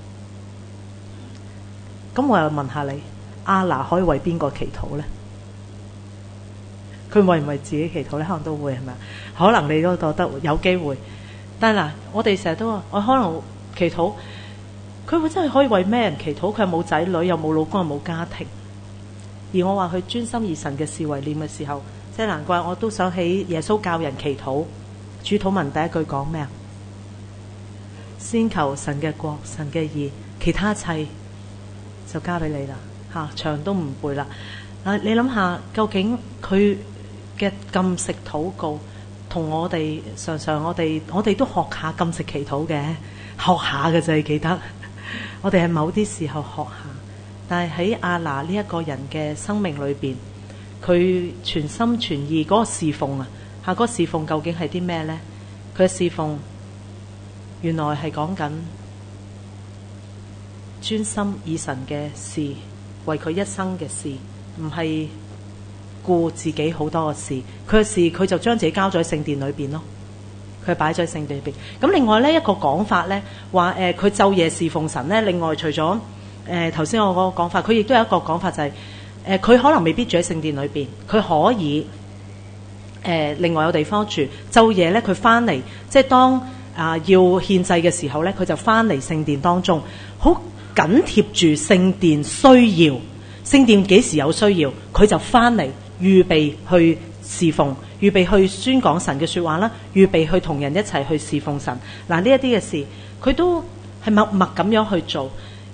咁我又問下你，亞拿可以為邊個祈禱咧？佢為唔為自己祈禱咧？可能都會係咪？可能你都覺得有機會，但係嗱，我哋成日都話，我可能祈禱，佢會真係可以為咩人祈禱？佢又冇仔女，又冇老公，又冇家庭。而我話佢專心以神嘅事為念嘅時候，即係難怪我都想起耶穌教人祈禱。主禱文第一句講咩啊？先求神嘅國、神嘅義，其他一切就交俾你啦。吓，長都唔背啦。嗱，你諗下，究竟佢嘅禁食禱告同我哋常常我哋我哋都學下禁食祈禱嘅，學下嘅就係記得，我哋係某啲時候學下。但係喺亞拿呢一個人嘅生命裏邊，佢全心全意嗰個侍奉啊，下嗰個侍奉究竟係啲咩呢？佢嘅侍奉原來係講緊專心以神嘅事為佢一生嘅事，唔係顧自己好多嘅事。佢嘅事佢就將自己交咗喺聖殿裏邊咯，佢擺咗喺聖殿裏邊。咁另外呢一個講法呢，話誒佢晝夜侍奉神呢，另外除咗誒頭先我嗰個講法，佢亦都有一個講法就係誒佢可能未必住喺聖殿裏邊，佢可以誒、呃、另外有地方住。晝夜呢，佢翻嚟，即係當啊、呃、要獻祭嘅時候呢，佢就翻嚟聖殿當中，好緊貼住聖殿需要。聖殿幾時有需要，佢就翻嚟預備去侍奉，預備去宣講神嘅說話啦，預備去同人一齊去侍奉神。嗱，呢一啲嘅事，佢都係默默咁樣去做。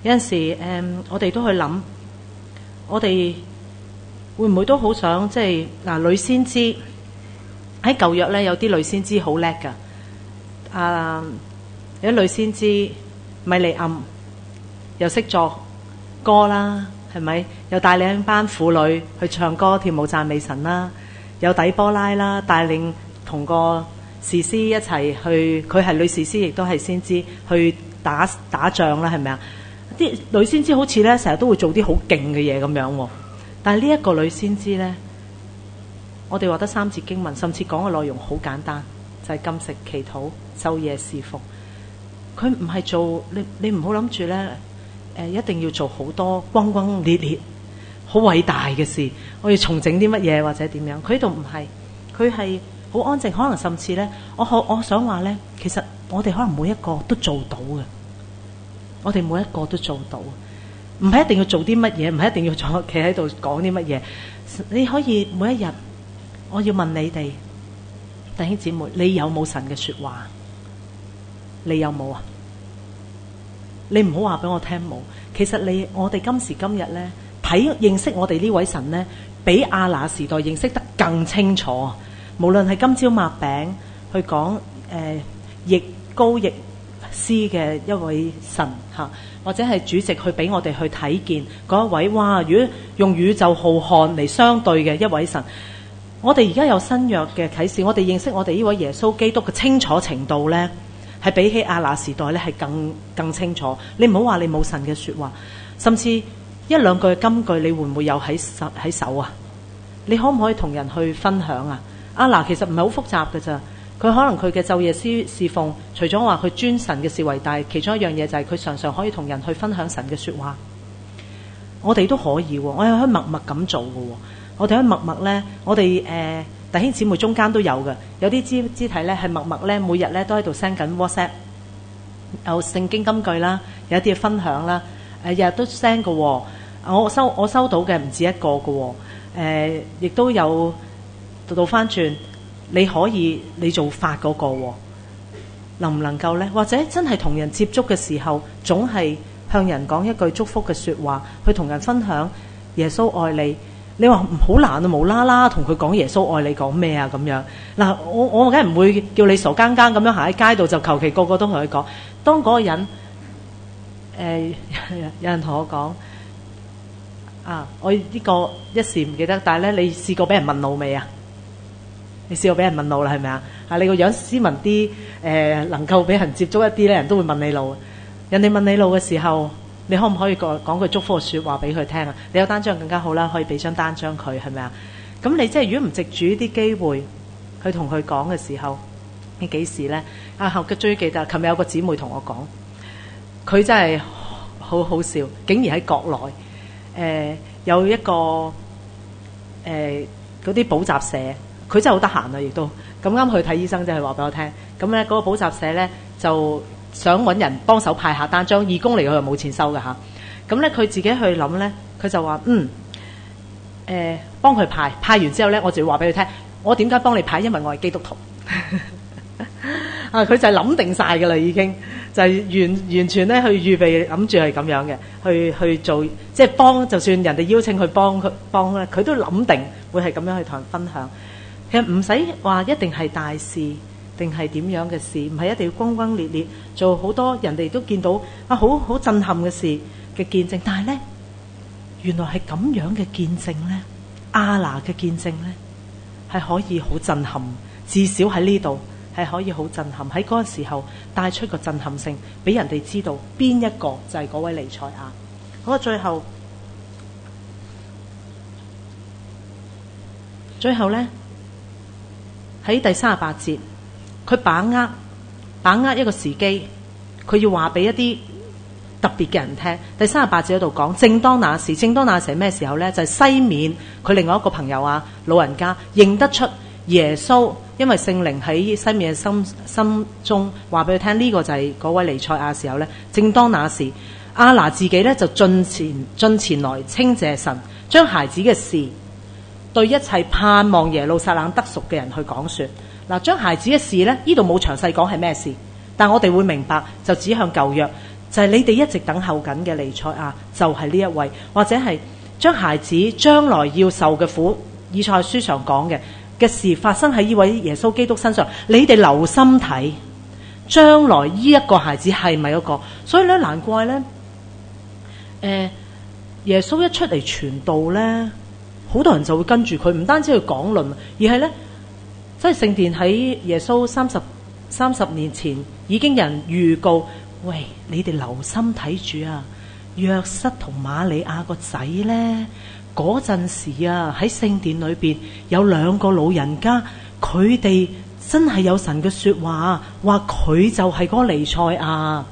有陣時誒、嗯，我哋都去諗，我哋會唔會都好想即係嗱，女先知喺舊約咧，有啲女先知好叻㗎。啊，有啲女先知米利暗又識作歌啦，係咪？又帶領班婦女去唱歌跳舞讚美神啦。有底波拉啦，帶領同個士師一齊去，佢係女士師，亦都係先知去打打仗啦，係咪啊？啲女先知好似咧，成日都會做啲好勁嘅嘢咁樣喎。但係呢一個女先知咧，我哋話得三節經文，甚至講嘅內容好簡單，就係、是、禁食、祈禱、晝夜侍奉。佢唔係做你，你唔好諗住咧，誒、呃、一定要做好多轟轟烈烈、好偉大嘅事，我要重整啲乜嘢或者點樣？佢呢度唔係，佢係好安靜，可能甚至咧，我可我想話咧，其實我哋可能每一個都做到嘅。我哋每一個都做到，唔係一定要做啲乜嘢，唔係一定要坐企喺度講啲乜嘢。你可以每一日，我要問你哋弟兄姊妹，你有冇神嘅說話？你有冇啊？你唔好話俾我聽冇。其實你我哋今時今日咧，睇認識我哋呢位神咧，比亞那時代認識得更清楚。無論係今朝擘餅去講誒亦高亦師嘅一位神吓，或者係主席去俾我哋去睇見嗰一位，哇！如果用宇宙浩瀚嚟相對嘅一位神，我哋而家有新約嘅啟示，我哋認識我哋呢位耶穌基督嘅清楚程度呢，係比起亞那時代呢係更更清楚。你唔好話你冇神嘅說話，甚至一兩句金句，你會唔會有喺手喺手啊？你可唔可以同人去分享啊？啊嗱，其實唔係好複雜㗎咋。佢可能佢嘅晝夜侍侍奉，除咗話佢尊神嘅事為大，其中一樣嘢就係佢常常可以同人去分享神嘅說話。我哋都可以，我哋可以默默咁做嘅。我哋可以默默咧，我哋誒、呃、弟兄姊妹中間都有嘅，有啲肢肢體咧係默默咧，每日咧都喺度 send 緊 WhatsApp，有聖經金句啦，有一啲嘅分享啦，誒日日都 send 嘅。我收我收到嘅唔止一個嘅，誒、呃、亦都有倒翻轉。你可以你做發嗰個，能唔能夠呢？或者真係同人接觸嘅時候，總係向人講一句祝福嘅說話，去同人分享耶穌愛你。你話好難啊，無啦啦同佢講耶穌愛你講咩啊咁樣？嗱，我我梗係唔會叫你傻更更咁樣行喺街度就求其個個都同佢講。當嗰個人，誒、呃、有人同我講啊，我呢個一時唔記得，但係咧你試過俾人問路未啊？你試過俾人問路啦，係咪啊？啊，你個樣斯文啲，誒、呃，能夠俾人接觸一啲咧，人都會問你路。人哋問你路嘅時候，你可唔可以講講句祝福嘅說話俾佢聽啊？你有單張更加好啦，可以俾張單張佢，係咪啊？咁你即係如果唔藉住啲機會去同佢講嘅時候，你幾時咧？啊，後嘅最記得，琴日有個姊妹同我講，佢真係好好笑，竟然喺國內，誒、呃，有一個誒嗰啲補習社。佢真係好得閒啊！亦都咁啱去睇醫生，即係話俾我聽。咁咧，嗰個補習社咧就想揾人幫手派下單張，義工嚟，佢又冇錢收㗎吓。咁咧，佢自己去諗咧，佢就話嗯誒幫佢派，派完之後咧，我就要話俾佢聽，我點解幫你派？因為我係基督徒啊！佢就係諗定晒㗎啦，已經就係、是、完完全咧去預備諗住係咁樣嘅，去去做即係幫，就算人哋邀請佢幫佢幫咧，佢都諗定會係咁樣去同人分享。其實唔使話一定係大事，定係點樣嘅事，唔係一定要轟轟烈烈做好多人哋都見到啊好好震撼嘅事嘅見證。但係呢，原來係咁樣嘅見證呢，亞那嘅見證呢，係可以好震撼，至少喺呢度係可以好震撼。喺嗰個時候帶出個震撼性，俾人哋知道邊一個就係嗰位彌賽亞。好，最後最後呢。喺第三十八節，佢把握把握一個時機，佢要話俾一啲特別嘅人聽。第三十八節嗰度講，正當那時，正當那時係咩時候呢？就係、是、西面佢另外一個朋友啊，老人家認得出耶穌，因為聖靈喺西面嘅心心中話俾佢聽，呢、這個就係嗰位彌賽亞時候呢。正當那時，亞那自己呢就進前進前來稱謝神，將孩子嘅事對一切盼望耶路撒冷得贖嘅人去講說。嗱，將孩子嘅事呢，呢度冇詳細講係咩事，但我哋會明白就指向舊約， 就係你哋一直等候緊嘅彌賽亞，就係呢一位，或者係將孩子將來要受嘅苦，以賽亞書上講嘅嘅事發生喺呢位耶穌基督身上，你哋留心睇將來呢一個孩子係咪一個？所以咧，難怪咧，誒、呃，耶穌一出嚟傳道咧，好多人就會跟住佢，唔單止去講論，而係咧，即係聖殿喺耶穌三十三十年前已經有人預告。喂，你哋留心睇住啊！約瑟同瑪利亞個仔呢，嗰陣時啊，喺聖殿裏邊有兩個老人家，佢哋真係有神嘅說話，話佢就係嗰個彌賽亞。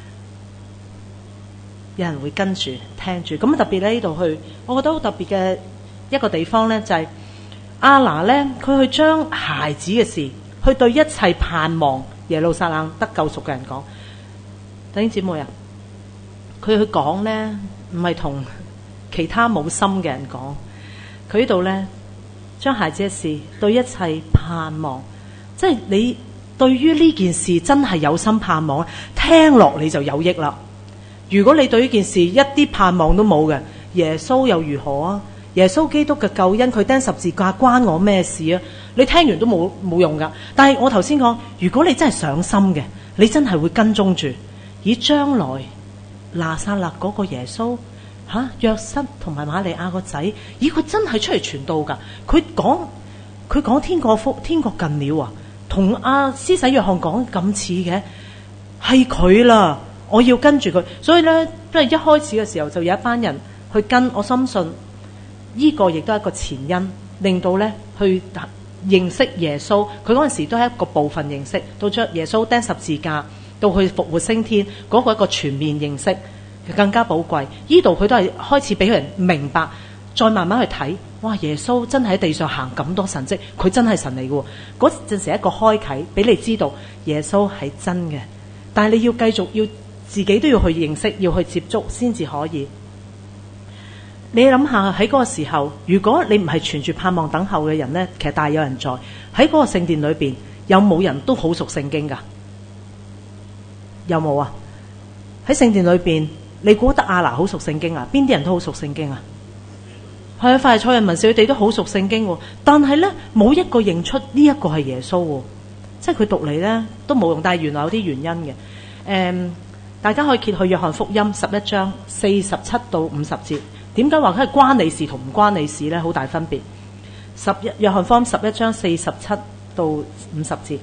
有人會跟住聽住，咁特別咧呢度去，我覺得好特別嘅一個地方呢，就係亞拿呢，佢去將孩子嘅事，去對一切盼望耶路撒冷得救贖嘅人講。弟兄姊妹啊，佢去講呢，唔係同其他冇心嘅人講，佢呢度呢，將孩子嘅事對一切盼望，即係你對於呢件事真係有心盼望，聽落你就有益啦。如果你對呢件事一啲盼望都冇嘅，耶穌又如何啊？耶穌基督嘅救恩，佢釘十字架關我咩事啊？你聽完都冇冇用噶。但係我頭先講，如果你真係上心嘅，你真係會跟蹤住。以將來拿撒勒嗰個耶穌吓，約瑟同埋瑪利亞個仔，咦佢真係出嚟傳道噶？佢講佢講天國福天國近了啊，同阿施洗約翰講咁似嘅，係佢啦，我要跟住佢。所以咧，都係一開始嘅時候就有一班人去跟，我深信呢個亦都係一個前因，令到咧去認識耶穌。佢嗰陣時都係一個部分認識，到咗耶穌釘十字架。到去復活升天嗰、那個一個全面認識更加寶貴。呢度佢都係開始俾人明白，再慢慢去睇，哇！耶穌真係喺地上行咁多神蹟，佢真係神嚟嘅。嗰陣時一個開啟，俾你知道耶穌係真嘅。但係你要繼續要自己都要去認識，要去接觸先至可以。你諗下喺嗰個時候，如果你唔係存住盼望等候嘅人呢，其實大有人在喺嗰個聖殿裏邊，有冇人都好熟聖經噶？有冇啊？喺聖殿裏邊，你估得亞拿好熟聖經啊？邊啲人都好熟聖經啊？係啊，法利賽人文士佢哋都好熟聖經喎，但係咧冇一個認出呢一個係耶穌喎，即係佢讀嚟咧都冇用。但係原來有啲原因嘅。誒、嗯，大家可以揭去約翰福音十一章四十七到五十節。點解話佢係關你事同唔關你事咧？好大分別。十一約翰福音十一章四十七到五十節。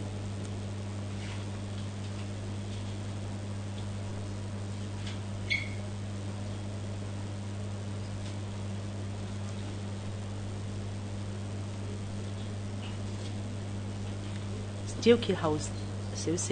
只要揭後少少，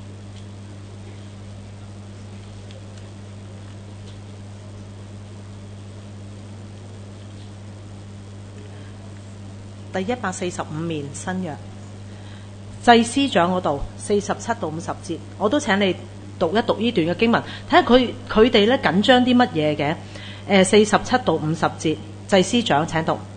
第一百四十五面新約祭司長嗰度四十七到五十節，我都請你讀一讀呢段嘅經文，睇下佢佢哋咧緊張啲乜嘢嘅。誒，四十七到五十節，祭司長請讀。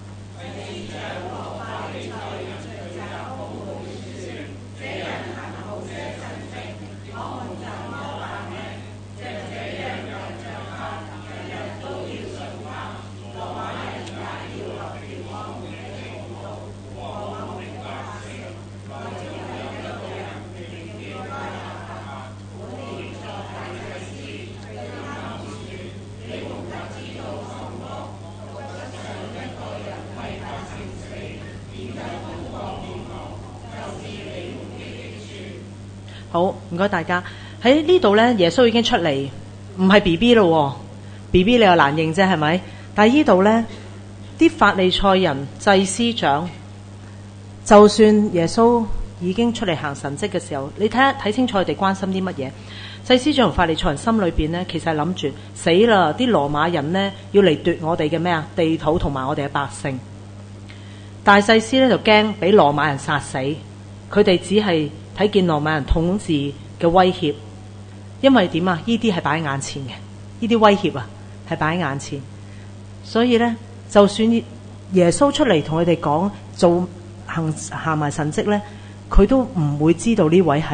好，唔該大家喺呢度呢，耶穌已經出嚟，唔係 B B 咯 ，B B 你又難認啫，係咪？但係呢度呢啲法利賽人、祭司長，就算耶穌已經出嚟行神蹟嘅時候，你睇睇清楚佢哋關心啲乜嘢？祭司長同法利賽人心裏邊呢，其實係諗住死啦！啲羅馬人呢，要嚟奪我哋嘅咩啊地土同埋我哋嘅百姓。大祭司呢，就驚俾羅馬人殺死，佢哋只係睇見羅馬人統治嘅威脅，因為點啊？呢啲係擺喺眼前嘅，呢啲威脅啊係擺喺眼前，所以呢，就算耶穌出嚟同佢哋講做行行埋神蹟呢，佢都唔會知道呢位係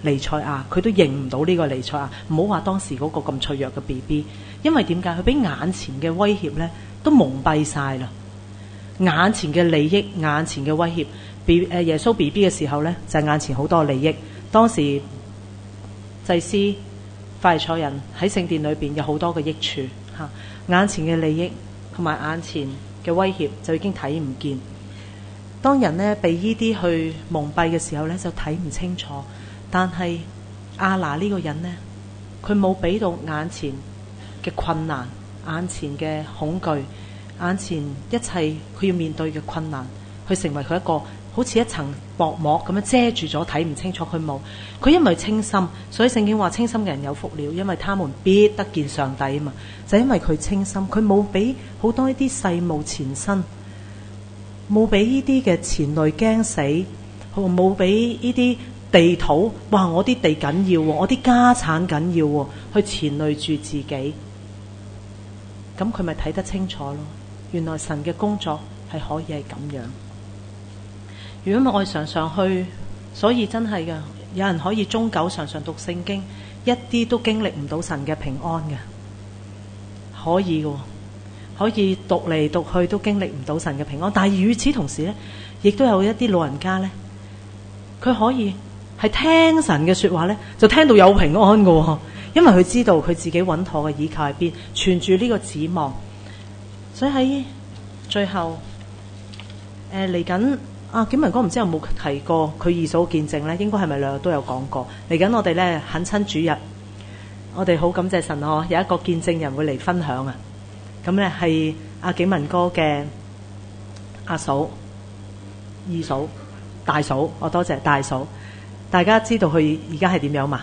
彌賽亞，佢都認唔到呢個彌賽亞。唔好話當時嗰個咁脆弱嘅 B B， 因為點解？佢俾眼前嘅威脅咧都蒙蔽晒啦。眼前嘅利益，眼前嘅威脅。B 誒耶穌 B B 嘅時候咧，就係、眼前好多利益。當時祭司、法利賽人喺聖殿裏邊有好多嘅益處嚇，眼前嘅利益同埋眼前嘅威脅就已經睇唔見。當人呢被呢啲去蒙蔽嘅時候呢，就睇唔清楚。但係亞拿呢個人呢，佢冇俾到眼前嘅困難、眼前嘅恐懼、眼前一切佢要面對嘅困難，去成為佢一個好似一層薄膜咁樣遮住咗，睇唔清楚。佢冇，佢因為清心，所以聖經話清心嘅人有福了，因為他們必得見上帝啊嘛。就因為佢清心，佢冇俾好多呢啲世務纏身，冇俾呢啲嘅纏累驚死，冇俾呢啲地土，哇！我啲地緊要，我啲家產緊要，去纏累住自己。咁佢咪睇得清楚咯？原來神嘅工作係可以係咁樣。如果我哋常常去，所以真係㗎，有人可以終久常常讀聖經，一啲都經歷唔到神嘅平安嘅，可以嘅，可以讀嚟讀去都經歷唔到神嘅平安。但係與此同時呢，亦都有一啲老人家呢，佢可以係聽神嘅說話呢，就聽到有平安嘅，因為佢知道佢自己穩妥嘅依靠喺邊，存住呢個指望。所以喺最後，誒嚟緊。啊，景文哥唔知有冇提過佢二嫂見證呢？應該係咪兩日都有講過？嚟緊我哋呢，懇親主日，我哋好感謝神哦，有一個見證人會嚟分享啊！咁呢係阿景文哥嘅阿嫂、二嫂、大嫂，我多謝大嫂。大家知道佢而家係點樣嘛？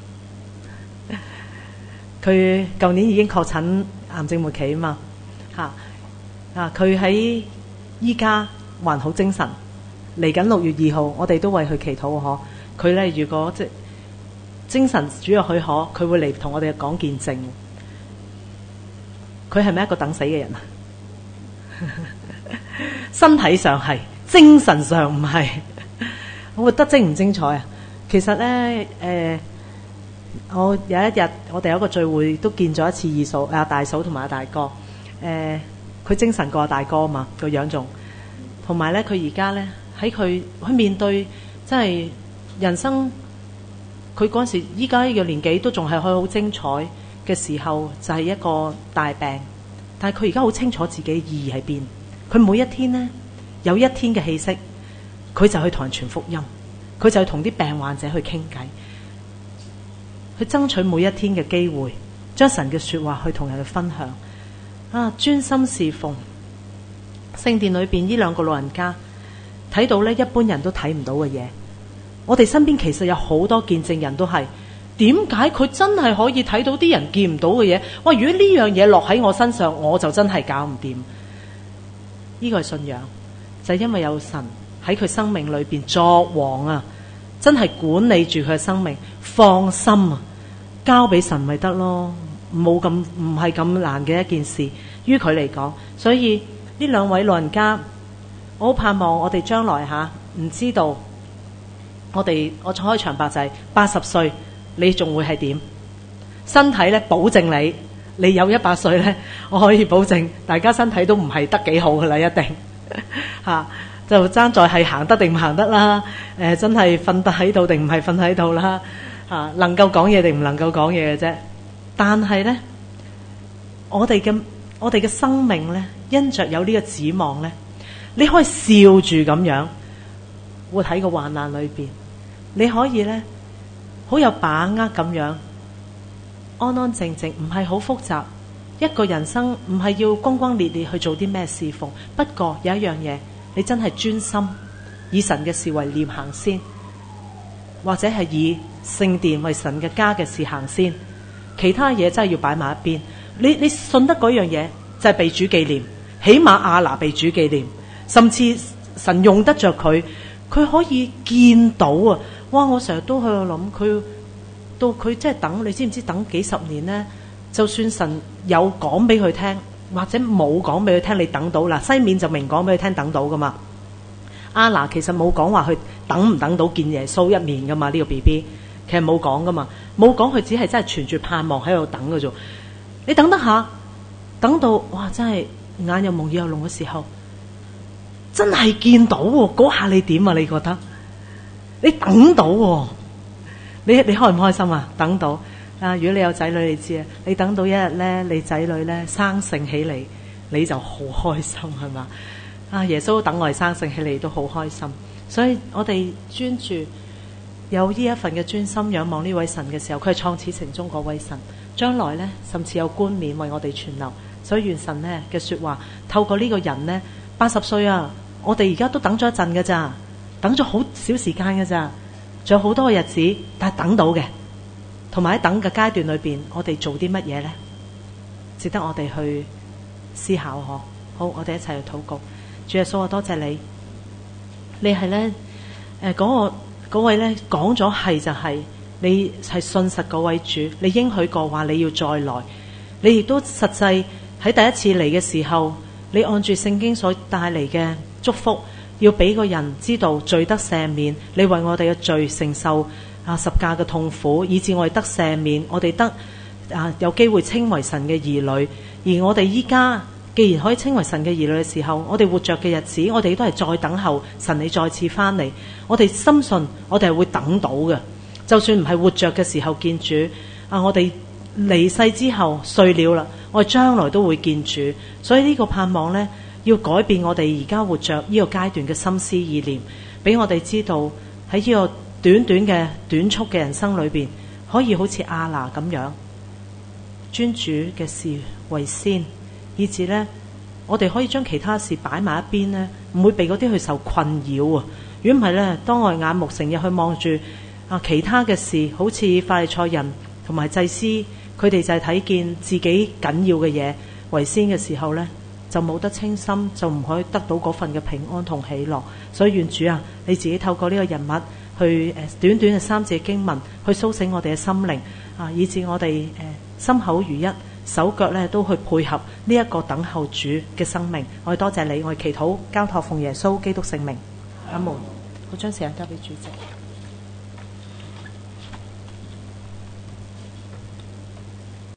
佢舊年已經確診癌症末期啊嘛，嚇啊！佢喺依家還好精神。嚟緊六月二號，我哋都為佢祈禱嗬。佢咧如果即精神主要許可，佢會嚟同我哋講見證。佢係咪一個等死嘅人啊？身體上係，精神上唔係。我覺得精唔精彩啊？其實咧，誒、呃，我有一日我哋有一個聚會，都見咗一次二嫂、阿大嫂同埋阿大哥。誒、呃，佢精神過阿大哥啊嘛，個樣仲，同埋咧，佢而家咧。喺佢去面對真係人生，佢嗰陣時依家呢個年紀都仲係可以好精彩嘅時候，就係一個大病。但係佢而家好清楚自己意義喺邊。佢每一天呢，有一天嘅氣息，佢就去同人傳福音，佢就去同啲病患者去傾偈，去爭取每一天嘅機會，將神嘅說話去同人去分享。啊，專心侍奉聖殿裏邊呢兩個老人家。睇到咧，一般人都睇唔到嘅嘢。我哋身邊其實有好多見證人都係，點解佢真係可以睇到啲人見唔到嘅嘢？哇！如果呢樣嘢落喺我身上，我就真係搞唔掂。呢個係信仰，就係因為有神喺佢生命裏邊作王啊，真係管理住佢嘅生命，放心啊，交俾神咪得咯，冇咁唔係咁難嘅一件事，於佢嚟講。所以呢兩位老人家。我好盼望我哋將來吓，唔知道我哋我開場白就係八十歲，你仲會係點？身體咧，保證你，你有一百歲咧，我可以保證大家身體都唔係得幾好噶啦，一定吓、啊，就爭在係行得定唔行得啦。誒、呃，真係瞓得喺度定唔係瞓喺度啦？吓、啊，能夠講嘢定唔能夠講嘢嘅啫。但係咧，我哋嘅我哋嘅生命咧，因着有呢個指望咧。你可以笑住咁樣活喺個患難裏邊，你可以咧好有把握咁樣安安靜靜，唔係好複雜。一個人生唔係要轟轟烈烈去做啲咩侍奉，不過有一樣嘢，你真係專心以神嘅事為念行先，或者係以聖殿為神嘅家嘅事行先，其他嘢真係要擺埋一邊。你你信得嗰樣嘢就係被主紀念，起碼亞拿被主紀念。甚至神用得着佢，佢可以見到啊！哇！我成日都喺度諗，佢到佢即係等，你知唔知等幾十年呢？就算神有講俾佢聽，或者冇講俾佢聽，你等到嗱，西面就明講俾佢聽等到噶嘛。亞拿其實冇講話佢等唔等到見耶穌一面噶嘛，呢個 B B。 其實冇講噶嘛，冇講，佢只係真係存住盼望喺度等嘅啫。你等得下，等到哇真係眼又蒙耳又聾嘅時候，真係見到喎，嗰下你點啊？你覺得？你等到喎，你你開唔開心啊？等到啊！如果你有仔女，你知啊，你等到一日咧，你仔女咧生性起嚟，你就好開心係嘛？啊！耶穌都等我哋生性起嚟都好開心，所以我哋專注有呢一份嘅專心仰望呢位神嘅時候，佢係創始成終嗰位神，將來咧甚至有冠冕為我哋存留。所以願神咧嘅說話透過呢個人咧八十歲啊，我哋而家都等咗一陣㗎咋，等咗好少時間㗎咋，仲有好多個日子，但係等到嘅。同埋喺等嘅階段裏邊，我哋做啲乜嘢呢？值得我哋去思考嗬。好，我哋一齊去禱告。主耶穌，我多謝你，你係咧誒嗰個嗰位咧講咗係就係、是，你係信實嗰位主，你應許過話你要再來，你亦都實際喺第一次嚟嘅時候，你按住聖經所帶嚟嘅祝福，要俾個人知道罪得赦免，你為我哋嘅罪承受啊十架嘅痛苦，以致我哋得赦免，我哋得啊有機會稱為神嘅兒女。而我哋依家既然可以稱為神嘅兒女嘅時候，我哋活着嘅日子，我哋都係再等候神你再次翻嚟。我哋深信我哋係會等到嘅，就算唔係活着嘅時候見主啊，我哋離世之後碎了啦，我哋將來都會見主。所以呢個盼望呢，要改變我哋而家活着呢個階段嘅心思意念，俾我哋知道喺呢個短短嘅短促嘅人生裏邊，可以好似亞拿咁樣專主嘅事為先，以至呢，我哋可以將其他事擺埋一邊呢，唔會被嗰啲去受困擾啊！如果唔係呢，當我哋眼目成日去望住啊其他嘅事，好似法利賽人同埋祭司，佢哋就係睇見自己緊要嘅嘢為先嘅時候呢，就冇得清心，就唔可以得到嗰份嘅平安同喜樂。所以願主啊，你自己透過呢個人物去誒短短嘅三字經文，去甦醒我哋嘅心靈啊，以致我哋誒、呃、心口如一，手腳咧都去配合呢一個等候主嘅生命。我哋多謝你，我哋祈禱交託奉耶穌基督聖名，阿門。好，將時間交俾主席。